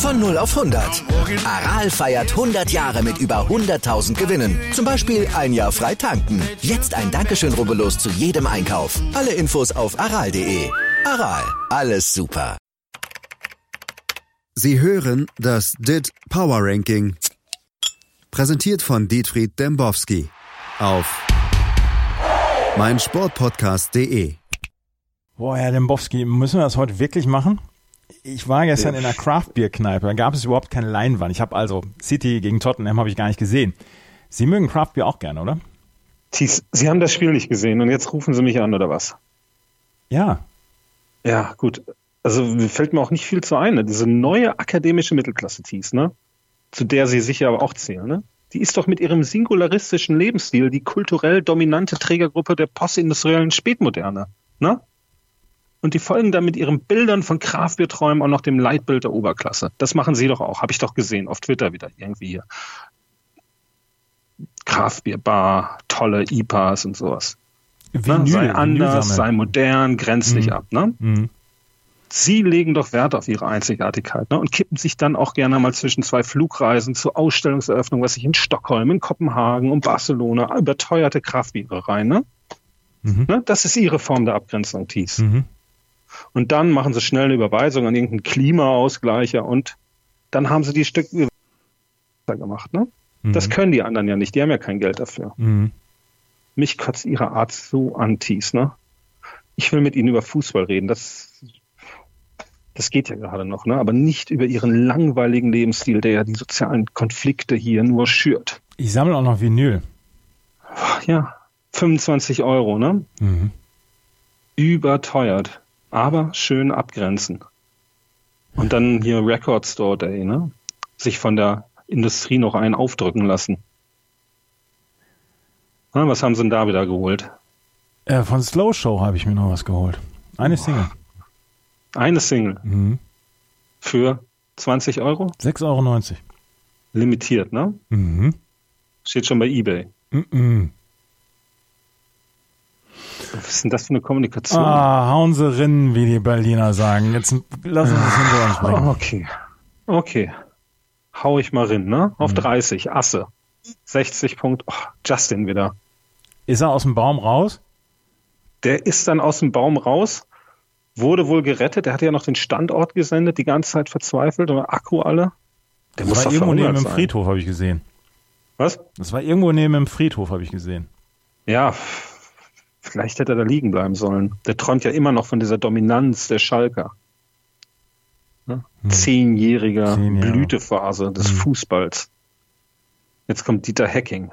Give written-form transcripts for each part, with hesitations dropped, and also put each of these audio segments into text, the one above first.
Von 0 auf 100. Aral feiert 100 Jahre mit über 100.000 Gewinnen. Zum Beispiel ein Jahr frei tanken. Jetzt ein Dankeschön, rubbellos zu jedem Einkauf. Alle Infos auf aral.de. Aral, alles super. Sie hören das DIT Power Ranking. Präsentiert von Dietfried Dembowski auf meinsportpodcast.de. Boah, Herr Dembowski, müssen wir das heute wirklich machen? Ich war gestern in einer Craft-Bier-Kneipe, da gab es überhaupt keine Leinwand. Ich habe also City gegen Tottenham habe ich gar nicht gesehen. Sie mögen Craft-Bier auch gerne, oder? Thies, Sie haben das Spiel nicht gesehen und jetzt rufen Sie mich an, oder was? Ja. Ja, gut. Also fällt mir auch nicht viel zu ein, ne? Diese neue akademische Mittelklasse, Thies, ne? Zu der Sie sicher aber auch zählen, ne? Die ist doch mit ihrem singularistischen Lebensstil die kulturell dominante Trägergruppe der postindustriellen Spätmoderne, ne? Und die folgen dann mit ihren Bildern von Craftbierträumen auch noch dem Leitbild der Oberklasse. Das machen Sie doch auch, habe ich doch gesehen, auf Twitter wieder irgendwie hier. Craftbierbar, tolle IPAs und sowas. Vinyl, sei anders, sei modern, grenz dich ab. Ne? Mhm. Sie legen doch Wert auf ihre Einzigartigkeit, ne? Und kippen sich dann auch gerne mal zwischen zwei Flugreisen zur Ausstellungseröffnung, was ich in Stockholm, in Kopenhagen und Barcelona, überteuerte Craftbiere rein. Ne? Ne? Das ist ihre Form der Abgrenzung, Thies. Und dann machen sie schnell eine Überweisung an irgendeinen Klimaausgleicher und dann haben sie die Stücke gemacht. Ne? Das können die anderen ja nicht, die haben ja kein Geld dafür. Mich kotzt ihre Art so an, Thies. Ne? Ich will mit ihnen über Fußball reden, das geht ja gerade noch, ne? Aber nicht über ihren langweiligen Lebensstil, der ja die sozialen Konflikte hier nur schürt. Ich sammle auch noch Vinyl. Ja, 25 €, ne? Überteuert. Aber schön abgrenzen. Und dann hier Record Store Day, ne? Sich von der Industrie noch einen aufdrücken lassen. Na, was haben sie denn da wieder geholt? Von Slow Show habe ich mir noch was geholt. Eine Single. Eine Single. Für 20 €? 6,90 €. Limitiert, ne? Steht schon bei eBay. Was ist denn das für eine Kommunikation? Hauen Sie rinnen, wie die Berliner sagen. Jetzt lassen wir es hinter uns bringen. Okay. Hau ich mal rein, ne? Auf 30, Asse. 60 Punkte. Oh, Justin wieder. Ist er aus dem Baum raus? Der ist dann aus dem Baum raus, wurde wohl gerettet. Der hatte ja noch den Standort gesendet, die ganze Zeit verzweifelt, oder Akku alle. Der muss war doch irgendwo neben dem sein. Friedhof, habe ich gesehen. Was? Das war irgendwo neben dem Friedhof, habe ich gesehen. Ja, vielleicht hätte er da liegen bleiben sollen. Der träumt ja immer noch von dieser Dominanz der Schalker. Ne? 10-jähriger Blütephase des Fußballs. Jetzt kommt Dieter Hecking.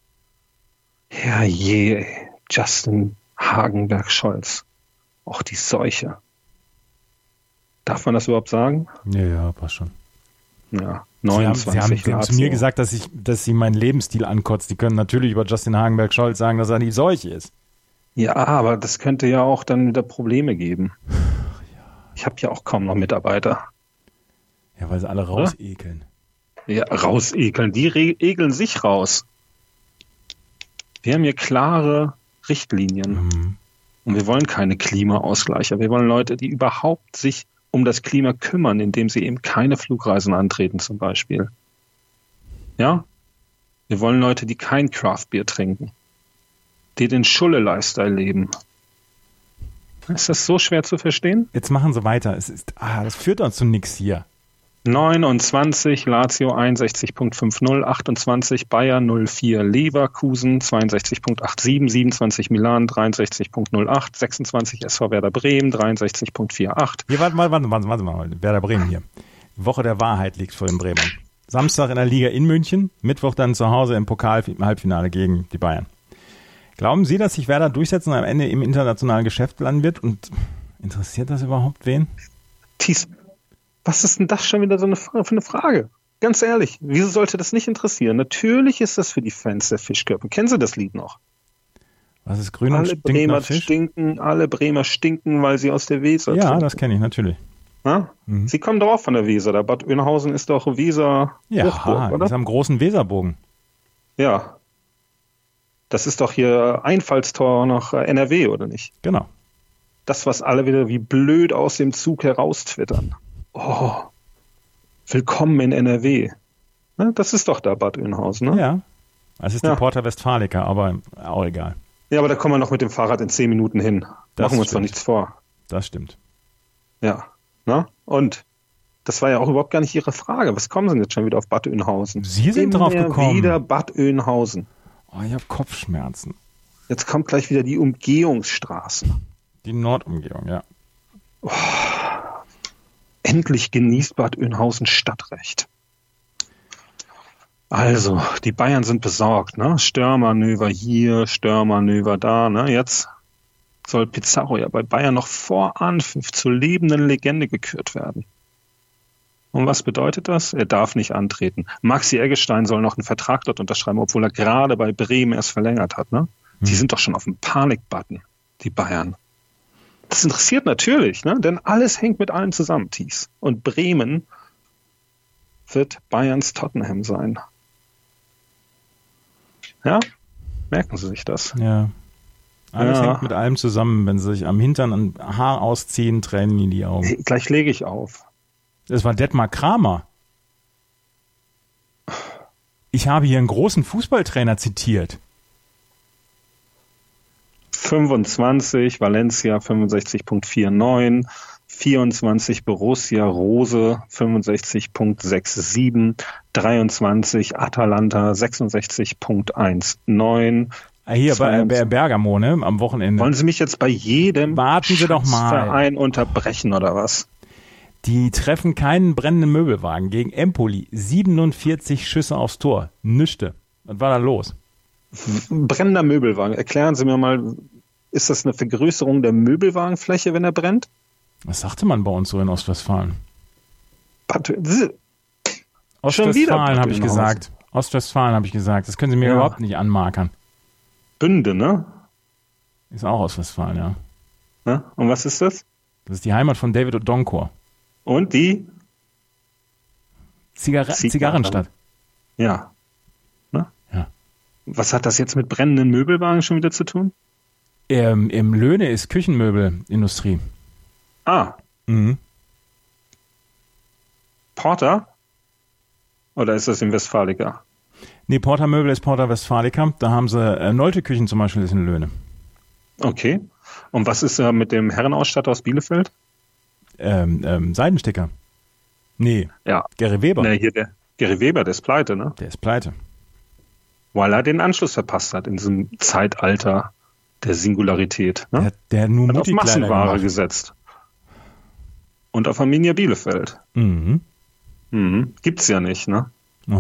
Herrje, Justin Hagenberg-Scholz. Auch die Seuche. Darf man das überhaupt sagen? Ja, passt schon. Ja, 29 Sie haben zu mir gesagt, dass Sie meinen Lebensstil ankotzt. Die können natürlich über Justin Hagenberg-Scholz sagen, dass er die Seuche ist. Ja, aber das könnte ja auch dann wieder Probleme geben. Ich habe ja auch kaum noch Mitarbeiter. Ja, weil sie alle rausekeln. Ja, rausekeln. Die ekeln sich raus. Wir haben hier klare Richtlinien. Und wir wollen keine Klimaausgleicher. Wir wollen Leute, die überhaupt sich um das Klima kümmern, indem sie eben keine Flugreisen antreten zum Beispiel. Ja? Wir wollen Leute, die kein Craftbier trinken. Die den Schulle-Lifestyle leben. Ist das so schwer zu verstehen? Jetzt machen Sie weiter. Das führt uns zu nix hier. 29, Lazio 61.50, 28, Bayern 04, Leverkusen 62.87, 27, Milan 63.08, 26, SV Werder Bremen 63.48. Hier, warte mal. Werder Bremen hier. Woche der Wahrheit liegt vor den Bremern. Samstag in der Liga in München, Mittwoch dann zu Hause im Pokal im Halbfinale gegen die Bayern. Glauben Sie, dass sich Werder durchsetzen und am Ende im internationalen Geschäft landen wird? Und interessiert das überhaupt wen? Thies, was ist denn das schon wieder so für eine Frage? Ganz ehrlich, wieso sollte das nicht interessieren? Natürlich ist das für die Fans der Fischkörper. Kennen Sie das Lied noch? Was ist grün und stinkt nach Fisch? Alle Bremer stinken, weil sie aus der Weser Ja, trinken. das kenne ich natürlich. Sie kommen doch auch von der Weser. Der Bad Oeynhausen ist doch Weser Hochburg, oder? Ist am großen Weserbogen. Ja. Das ist doch hier Einfallstor nach NRW, oder nicht? Genau. Das, was alle wieder wie blöd aus dem Zug heraustwittern. Oh. Willkommen in NRW. Ne, das ist doch da Bad Oeynhausen, ne? Ja. Es ist die Porta Westfalica, aber auch egal. Ja, aber da kommen wir noch mit dem Fahrrad in 10 Minuten hin. Machen wir uns doch nichts vor. Das stimmt. Ja. Na? Und das war ja auch überhaupt gar nicht Ihre Frage. Was kommen Sie denn jetzt schon wieder auf Bad Oeynhausen? Sie sind drauf gekommen. Wieder Bad Oeynhausen. Oh, ich habe Kopfschmerzen. Jetzt kommt gleich wieder die Umgehungsstraßen. Die Nordumgehung, ja. Oh. Endlich genießt Bad Oeynhausen Stadtrecht. Also, die Bayern sind besorgt, ne? Störmanöver hier, Störmanöver da, ne? Jetzt soll Pizarro ja bei Bayern noch vor Anpfiff zur lebenden Legende gekürt werden. Und was bedeutet das? Er darf nicht antreten. Maxi Eggestein soll noch einen Vertrag dort unterschreiben, obwohl er gerade bei Bremen erst verlängert hat, ne? Die sind doch schon auf dem Panikbutton, die Bayern. Das interessiert natürlich, ne? Denn alles hängt mit allem zusammen, Thies. Und Bremen wird Bayerns Tottenham sein. Ja? Merken Sie sich das? Ja. Alles hängt mit allem zusammen. Wenn Sie sich am Hintern ein Haar ausziehen, Tränen in die Augen. Hey, gleich lege ich auf. Das war Detmar Kramer. Ich habe hier einen großen Fußballtrainer zitiert. 25, Valencia 65.49, 24 Borussia Rose 65.67, 23 Atalanta 66.19. Hier bei Bergamo, ne? Am Wochenende. Wollen Sie mich jetzt bei jedem Warten Sie doch mal. Verein unterbrechen oder was? Die treffen keinen brennenden Möbelwagen gegen Empoli. 47 Schüsse aufs Tor. Nüchte. Was war da los? Brennender Möbelwagen. Erklären Sie mir mal, ist das eine Vergrößerung der Möbelwagenfläche, wenn er brennt? Was sagte man bei uns so in Ostwestfalen? Ostwestfalen habe ich gesagt. Ostwestfalen habe ich gesagt. Das können Sie mir überhaupt nicht anmarkern. Bünde, ne? Ist auch Ostwestfalen, ja. Na? Und was ist das? Das ist die Heimat von David Odonkor. Und die? Zigarrenstadt. Ja. Ne? Ja. Was hat das jetzt mit brennenden Möbelwagen schon wieder zu tun? Im Löhne ist Küchenmöbelindustrie. Ah. Mhm. Porter? Oder ist das in Westfalica? Nee, Porter Möbel ist Porta Westfalica. Da haben sie Nolte Küchen zum Beispiel, ist in Löhne. Okay. Und was ist mit dem Herrenausstatter aus Bielefeld? Seidensticker. Nee. Ja. Gary Weber. Nee, hier der Gary Weber, der ist pleite, ne? Der ist pleite. Weil er den Anschluss verpasst hat in diesem Zeitalter der Singularität. Ne? Der nur hat auf Massenware gesetzt. Und auf Arminia Bielefeld. Mhm. Gibt's ja nicht, ne? Oh.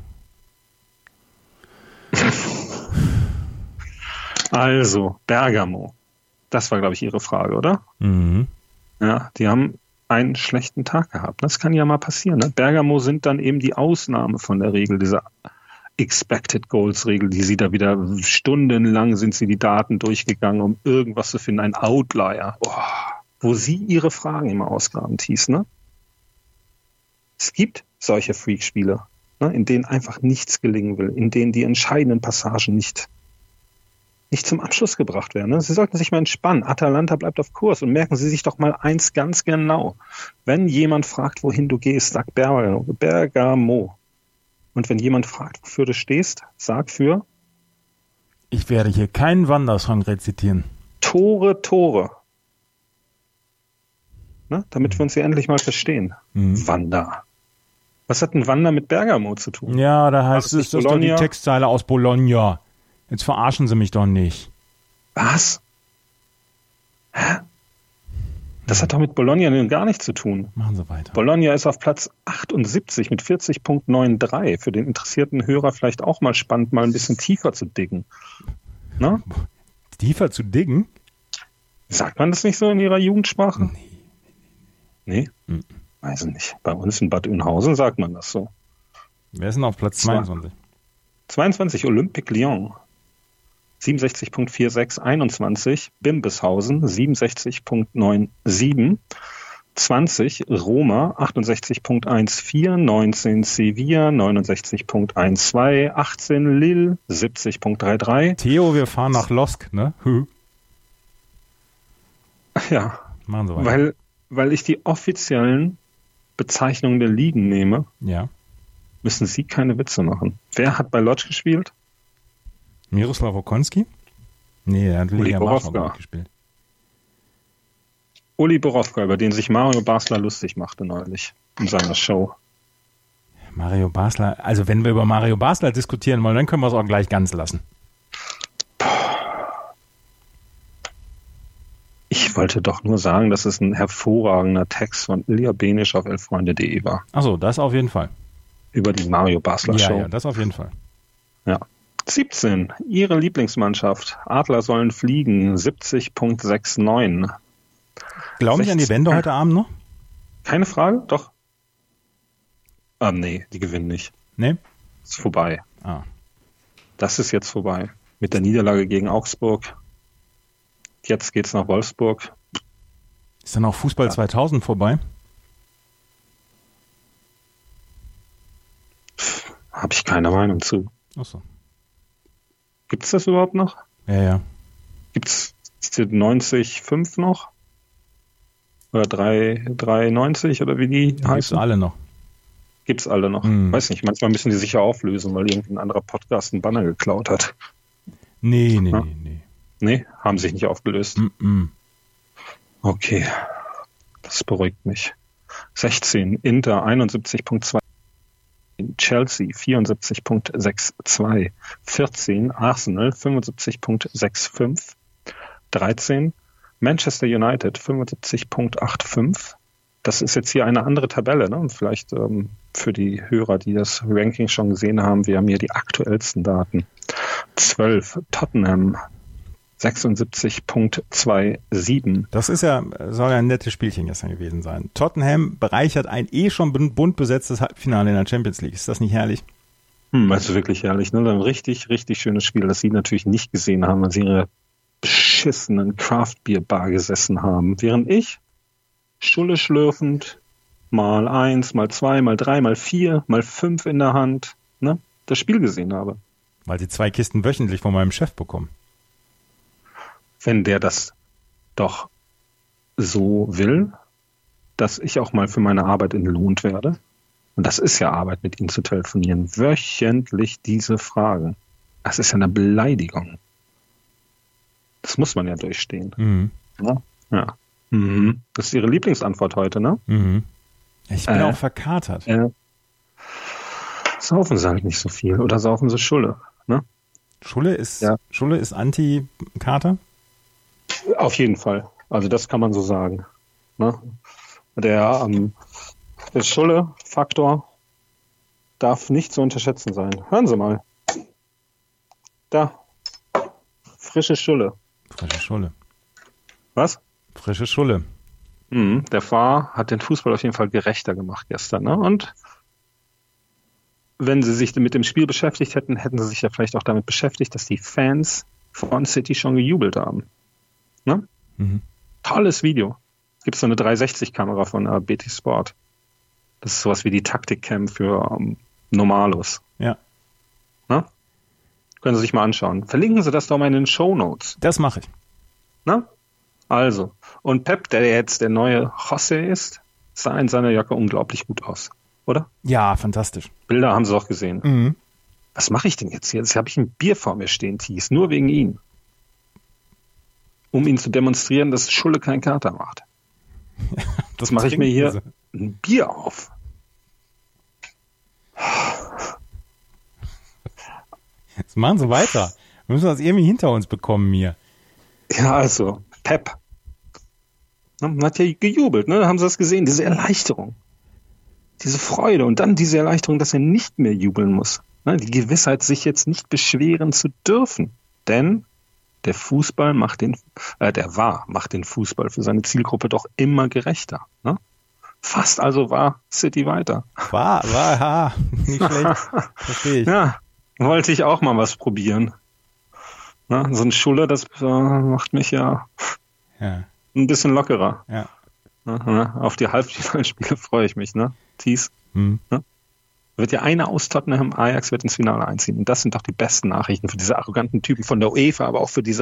Also, Bergamo. Das war, glaube ich, Ihre Frage, oder? Mhm. Ja, die haben einen schlechten Tag gehabt. Das kann ja mal passieren. Ne? Bergamo sind dann eben die Ausnahme von der Regel, dieser Expected Goals Regel, die sie da wieder stundenlang sind sie die Daten durchgegangen, um irgendwas zu finden. Ein Outlier. Oh, wo sie ihre Fragen immer ausgraben, Thies, ne? Es gibt solche Freak-Spiele, ne, in denen einfach nichts gelingen will, in denen die entscheidenden Passagen nicht zum Abschluss gebracht werden. Ne? Sie sollten sich mal entspannen. Atalanta bleibt auf Kurs und merken Sie sich doch mal eins ganz genau. Wenn jemand fragt, wohin du gehst, sag Bergamo. Und wenn jemand fragt, wofür du stehst, sag für... Ich werde hier keinen Wandersong rezitieren. Tore. Ne? Damit wir uns hier endlich mal verstehen. Wander. Was hat ein Wander mit Bergamo zu tun? Ja, da heißt es, das ist doch die Textzeile aus Bologna. Jetzt verarschen Sie mich doch nicht. Was? Hä? Das hat doch mit Bologna gar nichts zu tun. Machen Sie weiter. Bologna ist auf Platz 78 mit 40.93. Für den interessierten Hörer vielleicht auch mal spannend, mal ein bisschen tiefer zu diggen. Na? Tiefer zu diggen? Sagt man das nicht so in Ihrer Jugendsprache? Nee. Weiß ich nicht. Bei uns in Bad Oeynhausen sagt man das so. Wer ist denn auf Platz 22? 22 Olympique Lyon. 67.46, 21 Bimbishausen, 67.97, 20 Roma, 68.14, 19 Sevilla, 69.12, 18 Lille, 70.33. Theo, wir fahren nach Losk, ne? Ja, machen Sie weiter. weil ich die offiziellen Bezeichnungen der Ligen nehme, Ja. müssen Sie keine Witze machen. Wer hat bei Lodz gespielt? Miroslav Okonski? Nee, er hat Uli Legia Borowka. Warschau gespielt. Uli Borowka, über den sich Mario Basler lustig machte neulich in seiner Show. Mario Basler, also wenn wir über Mario Basler diskutieren wollen, dann können wir es auch gleich ganz lassen. Ich wollte doch nur sagen, dass es ein hervorragender Text von Ilja Benisch auf elffreunde.de war. Achso, das auf jeden Fall. Über die Mario Basler Show. Ja, das auf jeden Fall. Ja. 17. Ihre Lieblingsmannschaft. Adler sollen fliegen. 70.69. Glauben Sie an die 16. Wende heute Abend noch? Keine Frage? Doch. Nee, die gewinnen nicht. Nee? Ist vorbei. Ah. Das ist jetzt vorbei. Mit der Niederlage gegen Augsburg. Jetzt geht's nach Wolfsburg. Ist dann auch Fußball 2000 vorbei? Habe ich keine Meinung zu. Achso. Gibt's das überhaupt noch? Ja. Gibt's 90,5 noch? Oder 3,90 oder wie die Gibt's heißen? alle noch. Gibt's alle noch. Weiß nicht, manchmal müssen die sich ja auflösen, weil irgendein anderer Podcast einen Banner geklaut hat. Nee. Nee, haben sich nicht aufgelöst. Mm-mm. Okay, das beruhigt mich. 16, Inter 71.2, Chelsea 74.62, 14, Arsenal 75.65, 13, Manchester United 75.85. Das ist jetzt hier eine andere Tabelle, ne? Vielleicht für die Hörer, die das Ranking schon gesehen haben, wir haben hier die aktuellsten Daten. 12, Tottenham 76.27. Das soll ja ein nettes Spielchen gestern gewesen sein. Tottenham bereichert ein schon bunt besetztes Halbfinale in der Champions League. Ist das nicht herrlich? Also wirklich herrlich, ne? Ein richtig, richtig schönes Spiel, das Sie natürlich nicht gesehen haben, weil Sie in Ihrer beschissenen Craft-Bier-Bar gesessen haben. Während ich Schulle schlürfend, mal 1, mal 2, mal 3, mal 4, mal 5 in der Hand, ne? Das Spiel gesehen habe. Weil Sie 2 Kisten wöchentlich von meinem Chef bekommen. Wenn der das doch so will, dass ich auch mal für meine Arbeit entlohnt werde, und das ist ja Arbeit, mit ihm zu telefonieren, wöchentlich diese Fragen. Das ist ja eine Beleidigung. Das muss man ja durchstehen. Mhm. Ja. Mhm. Das ist Ihre Lieblingsantwort heute, ne? Mhm. Ich bin auch verkatert. Saufen Sie halt nicht so viel. Oder saufen Sie Schulle, ne? Schulle ist Anti-Kater? Auf jeden Fall. Also das kann man so sagen. Ne? Der Schulle-Faktor darf nicht zu unterschätzen sein. Hören Sie mal. Da. Frische Schulle. Frische Schulle. Was? Frische Schulle. Der Fahr hat den Fußball auf jeden Fall gerechter gemacht gestern. Ne? Und wenn Sie sich mit dem Spiel beschäftigt hätten, hätten Sie sich ja vielleicht auch damit beschäftigt, dass die Fans von City schon gejubelt haben. Ne? Mhm. Tolles Video. Gibt so eine 360-Kamera von BT Sport. Das ist sowas wie die Taktikcam für Normalos. Ja. Ne? Können Sie sich mal anschauen. Verlinken Sie das doch mal in den Shownotes. Das mache ich. Ne? Also. Und Pep, der jetzt der neue José ist, sah in seiner Jacke unglaublich gut aus. Oder? Ja, fantastisch. Bilder haben Sie auch gesehen. Mhm. Was mache ich denn jetzt hier? Jetzt habe ich ein Bier vor mir stehen, Thies, nur wegen ihm. Um ihn zu demonstrieren, dass Schulle keinen Kater macht. Das mache ich mir hier ein Bier auf. Jetzt machen Sie weiter. Wir müssen das irgendwie hinter uns bekommen hier. Ja, also, Pep. Man hat ja gejubelt, ne? Haben Sie das gesehen? Diese Erleichterung. Diese Freude und dann diese Erleichterung, dass er nicht mehr jubeln muss. Ne? Die Gewissheit, sich jetzt nicht beschweren zu dürfen. Denn der Fußball macht den Fußball für seine Zielgruppe doch immer gerechter. Ne? Fast also war City weiter. War, nicht schlecht. Verstehe ich. Ja, wollte ich auch mal was probieren. Na, so ein Schulle, das macht mich ja ein bisschen lockerer. Ja. Na, auf die Halbfinalspiele freue ich mich, ne? Thies. Mhm. Ne? Wird ja einer aus Tottenham, Ajax wird ins Finale einziehen. Und das sind doch die besten Nachrichten für diese arroganten Typen von der UEFA, aber auch für diese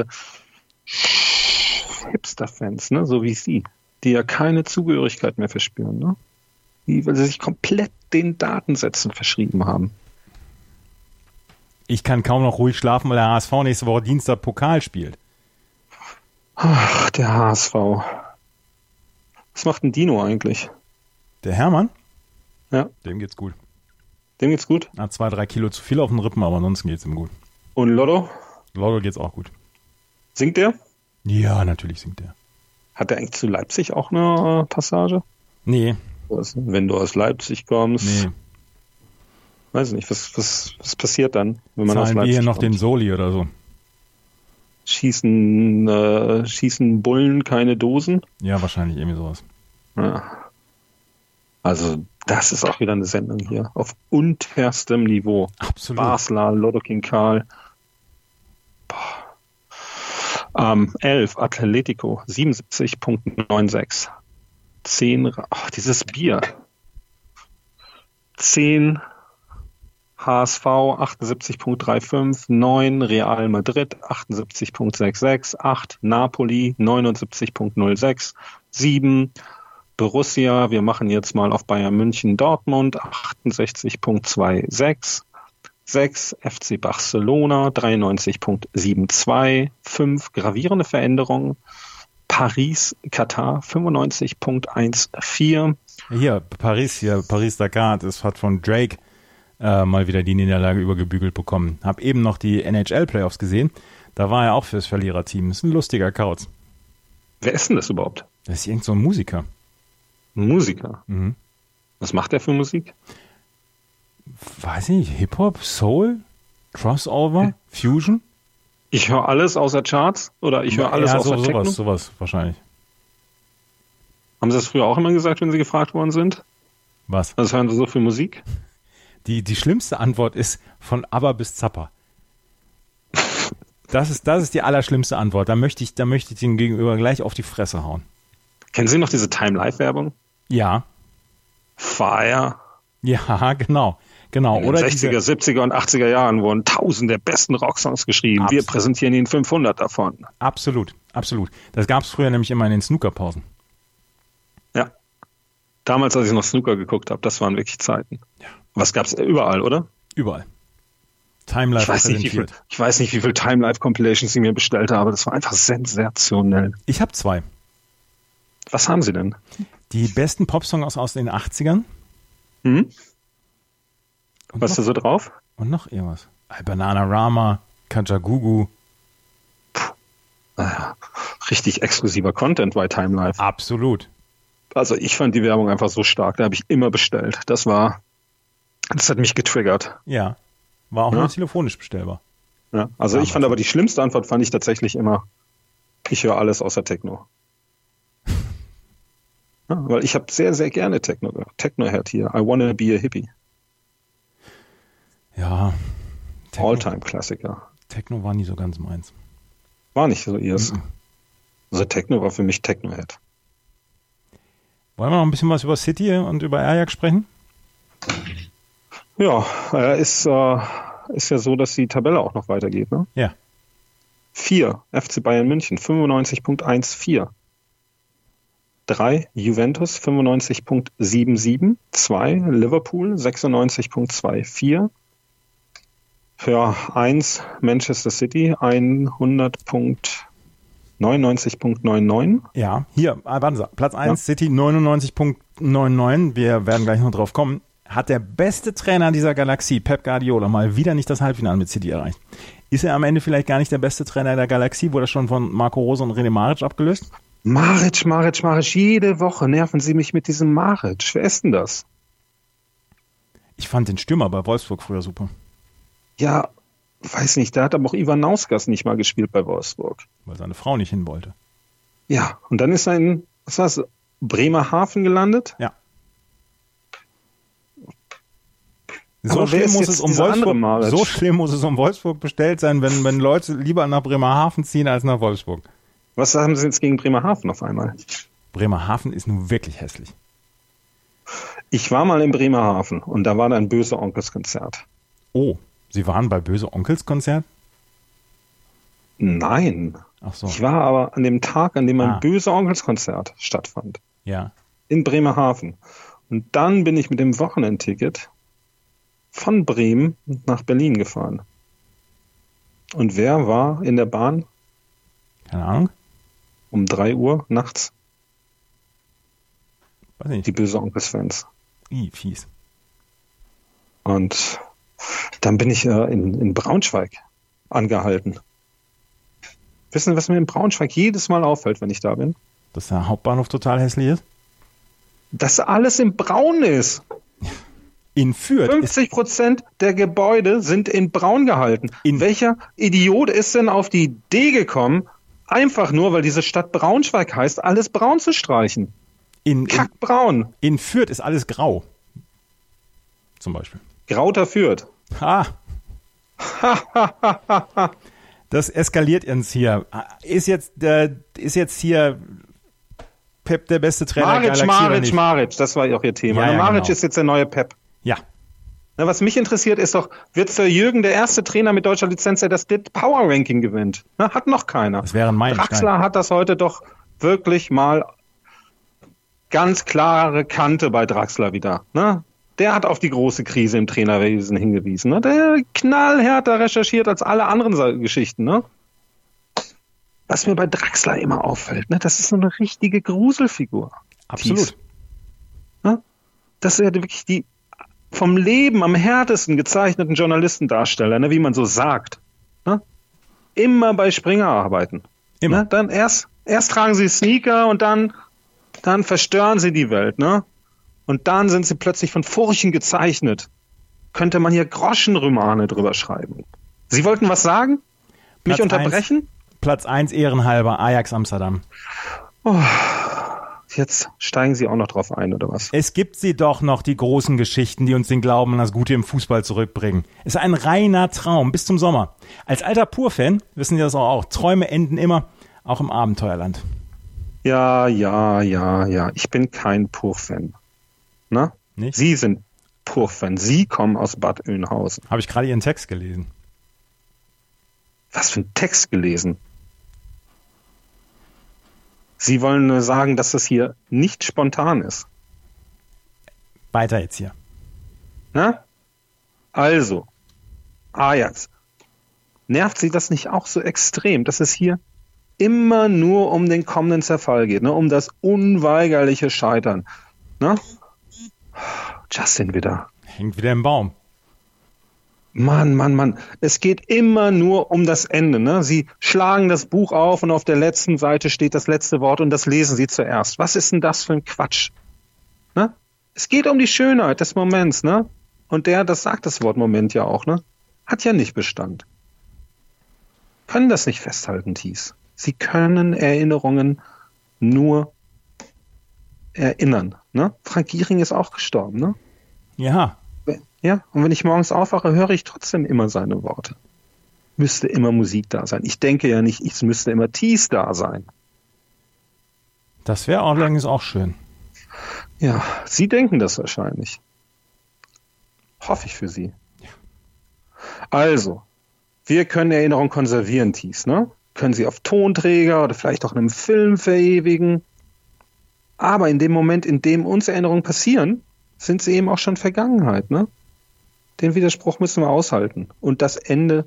Hipster-Fans, ne? So wie Sie, die ja keine Zugehörigkeit mehr verspüren. Ne? Weil sie sich komplett den Datensätzen verschrieben haben. Ich kann kaum noch ruhig schlafen, weil der HSV nächste Woche Dienstag Pokal spielt. Ach, der HSV. Was macht ein Dino eigentlich? Der Hermann? Ja. Dem geht's gut. Dem geht's gut? Hat 2-3 Kilo zu viel auf den Rippen, aber ansonsten geht's ihm gut. Und Lotto? Lotto geht's auch gut. Singt der? Ja, natürlich singt der. Hat der eigentlich zu Leipzig auch eine Passage? Nee. Wenn du aus Leipzig kommst. Nee. Weiß nicht, was passiert dann, wenn man aus Zahlen wir Leipzig hier noch kommt? den Soli oder so? Schießen Bullen keine Dosen? Ja, wahrscheinlich irgendwie sowas. Ja. Also, das ist auch wieder eine Sendung hier. Auf unterstem Niveau. Absolut. Basler, Lotto King Karl. 11, Atletico, 77,96. 10, dieses Bier. 10, HSV, 78,35. 9, Real Madrid, 78,66. 8, Napoli, 79,06. 7, Borussia, wir machen jetzt mal auf Bayern München Dortmund, 68,26. 6, FC Barcelona, 93,72. 5, gravierende Veränderung, Paris, Katar, 95,14. Hier, Paris-Dakar, das hat von Drake mal wieder die Niederlage übergebügelt bekommen. Hab eben noch die NHL-Playoffs gesehen. Da war er auch fürs Verliererteam. Ist ein lustiger Kauz. Wer ist denn das überhaupt? Das ist irgend so ein Musiker. Ein Musiker? Mhm. Was macht der für Musik? Weiß ich nicht, Hip-Hop, Soul, Crossover, Fusion? Ich höre alles außer Charts oder ich höre alles außer Techno? Sowas wahrscheinlich. Haben Sie das früher auch immer gesagt, wenn Sie gefragt worden sind? Was? Was hören Sie so für Musik? Die schlimmste Antwort ist von ABBA bis Zappa. Das ist die allerschlimmste Antwort. Da möchte ich dem Gegenüber gleich auf die Fresse hauen. Kennen Sie noch diese Time-Life-Werbung? Ja. Fire. Ja, genau. In den Oder 60er, 70er und 80er Jahren wurden 1000 der besten Rocksongs geschrieben. Absolut. Wir präsentieren Ihnen 500 davon. Absolut. Das gab es früher nämlich immer in den Snookerpausen. Ja. Damals, als ich noch Snooker geguckt habe, das waren wirklich Zeiten. Ja. Was gab's überall, oder? Überall. Time-Life präsentiert. Ich weiß nicht, wie viel Time-Life-Compilations Sie mir bestellt haben, aber das war einfach sensationell. Ich habe 2. Was haben Sie denn? Die besten Popsongs aus den 80ern. Hm? Und Was ist da so drauf? Und noch irgendwas. Bananarama, Kajagoogoo. Richtig exklusiver Content bei Time Life. Absolut. Also ich fand die Werbung einfach so stark, da habe ich immer bestellt. Das hat mich getriggert. Ja. War auch nur telefonisch bestellbar. Ja, also ich fand aber die schlimmste Antwort fand ich tatsächlich immer, ich höre alles außer Techno. Ja, weil ich habe sehr, sehr gerne Techno gehört. Techno-Head hier. I wanna be a hippie. Ja. All-Time-Klassiker. Techno war nie so ganz meins. War nicht so ihrs. Also Techno war für mich Techno-Head. Wollen wir noch ein bisschen was über City und über Ajax sprechen? Ja, ist ja so, dass die Tabelle auch noch weitergeht, ne? Ja. 4, FC Bayern München, 95,14. 3, Juventus, 95,77. 2, Liverpool, 96,24. Ja, 1, Manchester City, 100,99,99. Ja, hier, warten Sie, Platz 1, City, 99,99. Wir werden gleich noch drauf kommen. Hat der beste Trainer dieser Galaxie, Pep Guardiola, mal wieder nicht das Halbfinale mit City erreicht. Ist er am Ende vielleicht gar nicht der beste Trainer der Galaxie? Wurde er schon von Marco Rose und René Maric abgelöst? Maric. Jede Woche nerven Sie mich mit diesem Maric. Wer ist denn das? Ich fand den Stürmer bei Wolfsburg früher super. Ja, weiß nicht. Da hat aber auch Ivan Nauskas nicht mal gespielt bei Wolfsburg. Weil seine Frau nicht hin wollte. Ja, und dann ist er in, was war's, Bremerhaven gelandet? Ja. So schlimm muss es um Wolfsburg bestellt sein, wenn Leute lieber nach Bremerhaven ziehen als nach Wolfsburg. Was haben Sie jetzt gegen Bremerhaven auf einmal? Bremerhaven ist nun wirklich hässlich. Ich war mal in Bremerhaven und da war ein Böse Onkels Konzert. Oh, Sie waren bei Böse Onkels Konzert? Nein. Ach so. Ich war aber an dem Tag, an dem ein Böse Onkels Konzert stattfand. Ja. In Bremerhaven. Und dann bin ich mit dem Wochenendticket von Bremen nach Berlin gefahren. Und wer war in der Bahn? Keine Ahnung. Um 3 Uhr nachts? Weiß nicht. Die böse Onkelsfans. Fies. Und dann bin ich in Braunschweig angehalten. Wissen Sie, was mir in Braunschweig jedes Mal auffällt, wenn ich da bin? Dass der Hauptbahnhof total hässlich ist? Dass alles in Braun ist. In Fürth 50% der Gebäude sind in Braun gehalten. Welcher Idiot ist denn auf die Idee gekommen, einfach nur, weil diese Stadt Braunschweig heißt, alles braun zu streichen? Kackbraun. In Fürth ist alles grau. Zum Beispiel. Grauter Fürth. Ha! Das eskaliert uns hier. Ist jetzt hier Pep der beste Trainer der Galaxie? Maric, das war ja auch Ihr Thema. Ja, Maric genau. ist jetzt der neue Pep. Ja. Na, was mich interessiert, ist doch, wird Sir Jürgen der erste Trainer mit deutscher Lizenz, der das DIT Power Ranking gewinnt? Na, hat noch keiner. Das wäre ein Meilenstein. Draxler hat das heute doch wirklich mal ganz klare Kante bei Draxler wieder. Ne? Der hat auf die große Krise im Trainerwesen hingewiesen. Ne? Der knallhärter recherchiert als alle anderen Geschichten. Ne? Was mir bei Draxler immer auffällt, ne? Das ist so eine richtige Gruselfigur. Absolut. Ne? Das ist ja wirklich die vom Leben am härtesten gezeichneten Journalistendarsteller, ne? Wie man so sagt. Ne? Immer bei Springer arbeiten. Immer. Ne? Dann erst tragen sie Sneaker und dann verstören sie die Welt. Ne? Und dann sind sie plötzlich von Furchen gezeichnet. Könnte man hier Groschenromane drüber schreiben. Sie wollten was sagen? Mich unterbrechen? Platz 1 ehrenhalber, Ajax Amsterdam. Oh, jetzt steigen Sie auch noch drauf ein, oder was? Es gibt sie doch noch, die großen Geschichten, die uns den Glauben an das Gute im Fußball zurückbringen. Es ist ein reiner Traum, bis zum Sommer. Als alter Pur-Fan wissen Sie das auch. Träume enden immer, auch im Abenteuerland. Ja. Ich bin kein Pur-Fan. Na? Nicht? Sie sind Pur-Fan. Sie kommen aus Bad Oeynhausen. Habe ich gerade Ihren Text gelesen. Was für ein Text gelesen? Sie wollen nur sagen, dass das hier nicht spontan ist. Weiter jetzt hier. Na? Also, Ajax. Nervt Sie das nicht auch so extrem, dass es hier immer nur um den kommenden Zerfall geht, ne? Um das unweigerliche Scheitern? Ne? Justin wieder. Hängt wieder im Baum. Mann. Es geht immer nur um das Ende. Ne? Sie schlagen das Buch auf und auf der letzten Seite steht das letzte Wort und das lesen Sie zuerst. Was ist denn das für ein Quatsch? Ne? Es geht um die Schönheit des Moments. Ne? Und das sagt das Wort Moment ja auch. Ne? Hat ja nicht Bestand. Können das nicht festhalten, Thies. Sie können Erinnerungen nur erinnern. Ne? Frank Giering ist auch gestorben. Ne? Ja. Ja, und wenn ich morgens aufwache, höre ich trotzdem immer seine Worte. Müsste immer Musik da sein. Ich denke ja nicht, es müsste immer Thies da sein. Das wäre allerdings auch schön. Ja, Sie denken das wahrscheinlich. Hoffe ich für Sie. Ja. Also, wir können Erinnerungen konservieren, Thies, ne? Können sie auf Tonträger oder vielleicht auch in einem Film verewigen. Aber in dem Moment, in dem uns Erinnerungen passieren, sind sie eben auch schon Vergangenheit, ne? Den Widerspruch müssen wir aushalten und das Ende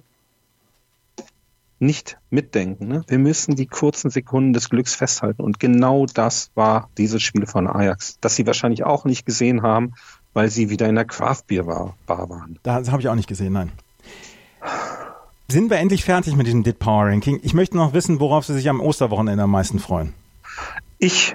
nicht mitdenken. Ne? Wir müssen die kurzen Sekunden des Glücks festhalten und genau das war dieses Spiel von Ajax, das Sie wahrscheinlich auch nicht gesehen haben, weil Sie wieder in der Craft-Bier-Bar waren. Das habe ich auch nicht gesehen, nein. Sind wir endlich fertig mit diesem DIT Power Ranking? Ich möchte noch wissen, worauf Sie sich am Osterwochenende am meisten freuen. Ich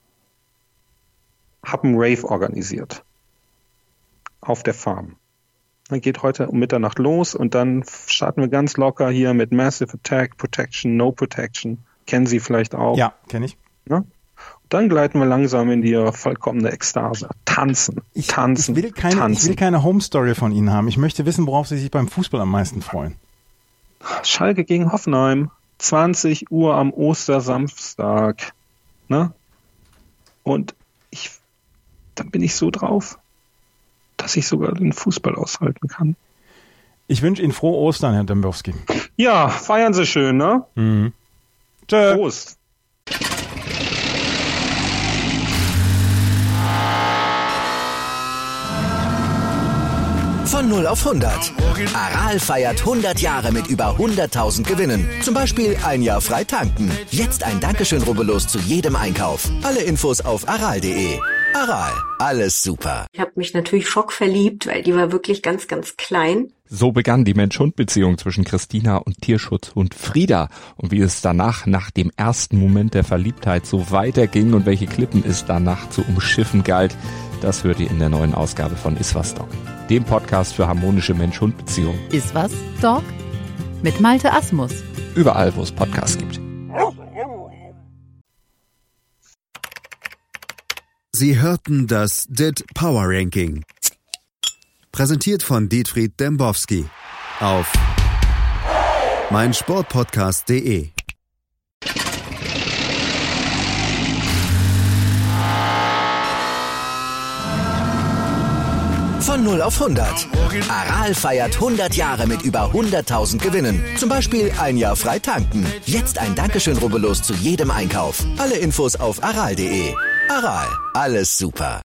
habe einen Rave organisiert auf der Farm. Dann geht heute um Mitternacht los und dann starten wir ganz locker hier mit Massive Attack, Protection, No Protection. Kennen Sie vielleicht auch? Ja, kenne ich. Ja? Dann gleiten wir langsam in die vollkommene Ekstase. Tanzen. Ich will keine Home Story von Ihnen haben. Ich möchte wissen, worauf Sie sich beim Fußball am meisten freuen. Schalke gegen Hoffenheim. 20 Uhr am Ostersamstag. Ne? Und dann bin ich so drauf, dass ich sogar den Fußball aushalten kann. Ich wünsche Ihnen frohe Ostern, Herr Dembowski. Ja, feiern Sie schön, ne? Mhm. Tschö. Prost. Von 0 auf 100. Aral feiert 100 Jahre mit über 100.000 Gewinnen. Zum Beispiel ein Jahr frei tanken. Jetzt ein Dankeschön, rubbellos zu jedem Einkauf. Alle Infos auf aral.de. Aral, alles super. Ich habe mich natürlich schockverliebt, weil die war wirklich ganz, ganz klein. So begann die Mensch-Hund-Beziehung zwischen Christina und Tierschutzhund Frieda. Und wie es danach, nach dem ersten Moment der Verliebtheit, so weiterging und welche Klippen es danach zu umschiffen galt, das hört ihr in der neuen Ausgabe von Iswas Dog, dem Podcast für harmonische Mensch-Hund-Beziehungen. Iswas Dog? Mit Malte Asmus. Überall, wo es Podcasts gibt. Sie hörten das DIT Power Ranking. Präsentiert von Dietfried Dembowski auf meinsportpodcast.de. Von 0 auf 100. Aral feiert 100 Jahre mit über 100.000 Gewinnen. Zum Beispiel ein Jahr frei tanken. Jetzt ein Dankeschön, rubbellos zu jedem Einkauf. Alle Infos auf aral.de. Aral, alles super.